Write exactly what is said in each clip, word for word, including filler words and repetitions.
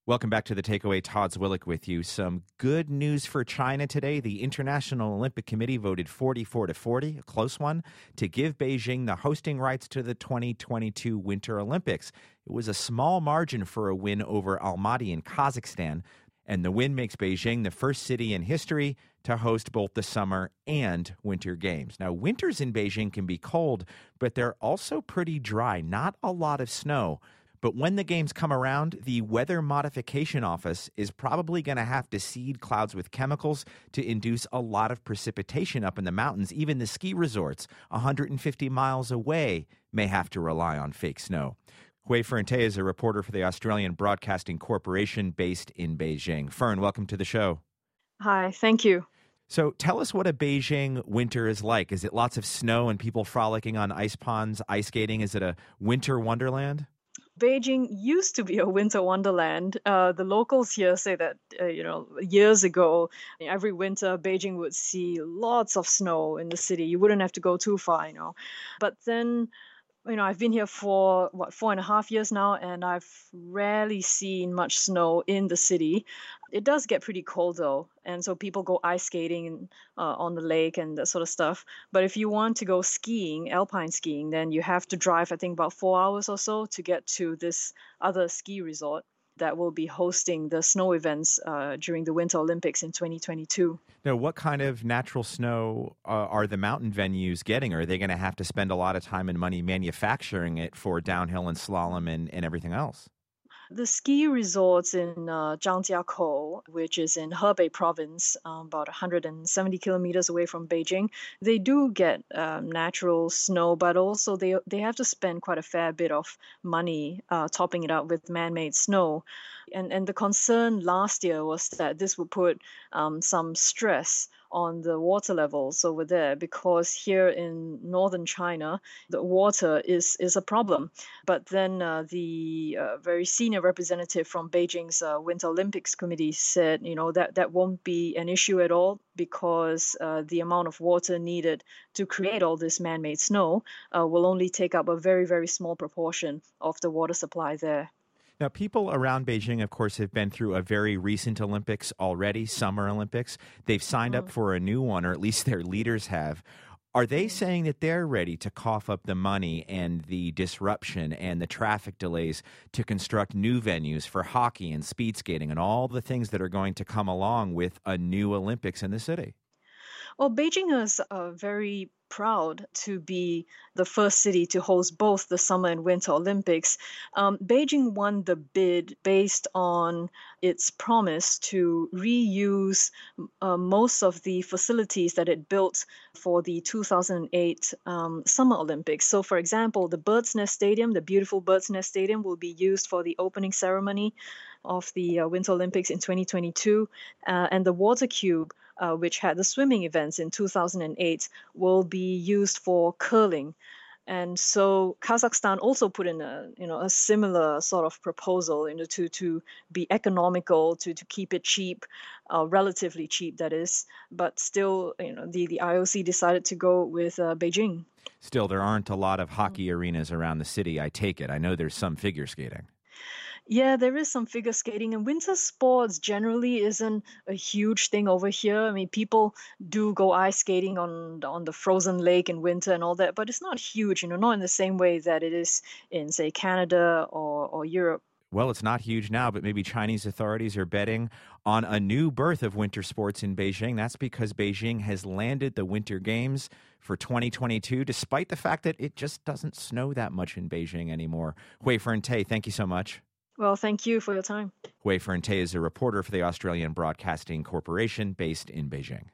Welcome back to The Takeaway. Todd Zwillich with you. Some good news for China today. The International Olympic Committee voted forty-four to forty, a close one, to give Beijing the hosting rights to the twenty twenty-two Winter Olympics. It was a small margin for a win over Almaty in Kazakhstan, and the win makes Beijing the first city in history to host both the Summer and Winter Games. Now, winters in Beijing can be cold, but they're also pretty dry, not a lot of snow. But when the games come around, the Weather Modification Office is probably going to have to seed clouds with chemicals to induce a lot of precipitation up in the mountains. Even the ski resorts one hundred fifty miles away may have to rely on fake snow. Hui Ferrante is a reporter for the Australian Broadcasting Corporation based in Beijing. Fern, welcome to the show. Hi, thank you. So tell us what a Beijing winter is like. Is it lots of snow and people frolicking on ice ponds, ice skating? Is it a winter wonderland? Beijing used to be a winter wonderland. Uh, the locals here say that, uh, you know, years ago, every winter, Beijing would see lots of snow in the city. You wouldn't have to go too far, you know. But then, you know, I've been here for, what, four and a half years now, and I've rarely seen much snow in the city. It does get pretty cold, though, and so people go ice skating uh, on the lake and that sort of stuff. But if you want to go skiing, alpine skiing, then you have to drive, I think, about four hours or so to get to this other ski resort that will be hosting the snow events uh, during the Winter Olympics in twenty twenty-two. Now, what kind of natural snow uh, are the mountain venues getting? Are they going to have to spend a lot of time and money manufacturing it for downhill and slalom and, and everything else? The ski resorts in uh, Zhangjiakou, which is in Hebei province, um, about one hundred seventy kilometers away from Beijing, they do get um, natural snow, but also they they have to spend quite a fair bit of money uh, topping it up with man-made snow. And, and the concern last year was that this would put um, some stress on the water levels over there, because here in northern China, the water is, is a problem. But then uh, the uh, very senior representative from Beijing's uh, Winter Olympics Committee said, you know, that, that won't be an issue at all, because uh, the amount of water needed to create all this man-made snow uh, will only take up a very, very small proportion of the water supply there. Now, people around Beijing, of course, have been through a very recent Olympics already, Summer Olympics. They've signed mm. up for a new one, or at least their leaders have. Are they saying that they're ready to cough up the money and the disruption and the traffic delays to construct new venues for hockey and speed skating and all the things that are going to come along with a new Olympics in the city? Well, Beijing is uh, very proud to be the first city to host both the Summer and Winter Olympics. Um, Beijing won the bid based on its promise to reuse uh, most of the facilities that it built for the two thousand eight um, Summer Olympics. So, for example, the Bird's Nest Stadium, the beautiful Bird's Nest Stadium, will be used for the opening ceremony of the uh, Winter Olympics in twenty twenty-two, uh, and the Water Cube, Uh, which had the swimming events in two thousand eight, will be used for curling. And so Kazakhstan also put in a, you know, a similar sort of proposal, you know, to, to be economical, to, to keep it cheap, uh, relatively cheap, that is. But still, you know, the, the I O C decided to go with uh, Beijing. Still, there aren't a lot of hockey arenas around the city, I take it. I know there's some figure skating. Yeah, there is some figure skating, and winter sports generally isn't a huge thing over here. I mean, people do go ice skating on on the frozen lake in winter and all that, but it's not huge, you know, not in the same way that it is in, say, Canada or, or Europe. Well, it's not huge now, but maybe Chinese authorities are betting on a new birth of winter sports in Beijing. That's because Beijing has landed the Winter Games for twenty twenty-two, despite the fact that it just doesn't snow that much in Beijing anymore. Hui Ferrante, thank you so much. Well, thank you for your time. Hui Ferrante is a reporter for the Australian Broadcasting Corporation based in Beijing.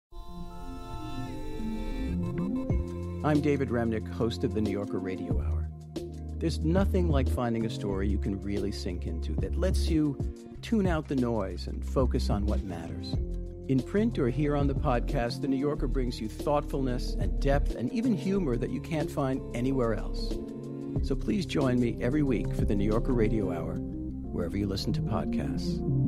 I'm David Remnick, host of the New Yorker Radio Hour. There's nothing like finding a story you can really sink into that lets you tune out the noise and focus on what matters. In print or here on the podcast, The New Yorker brings you thoughtfulness and depth and even humor that you can't find anywhere else. So please join me every week for the New Yorker Radio Hour, wherever you listen to podcasts.